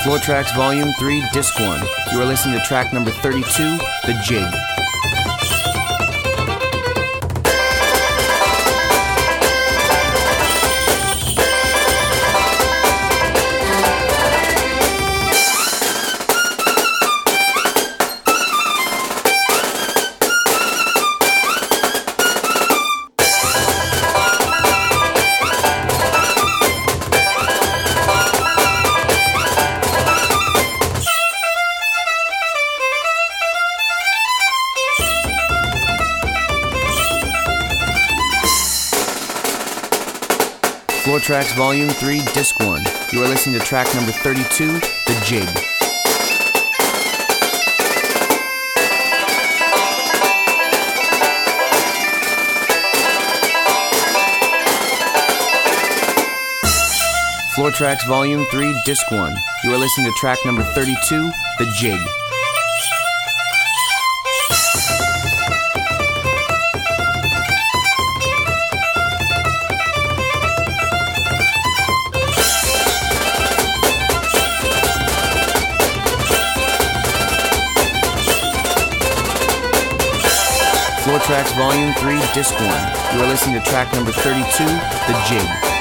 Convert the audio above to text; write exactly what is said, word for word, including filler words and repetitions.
Floor Tracks Volume three, Disc one. You are listening to track number thirty-two, The Jig. Floor Tracks Volume three, Disc one. You are listening to track number thirty-two, The Jig. Floor Tracks Volume three, Disc one. You are listening to track number thirty-two, The Jig. Floor Tracks Volume three, Disc one. You are listening to track number thirty-two, The Jig.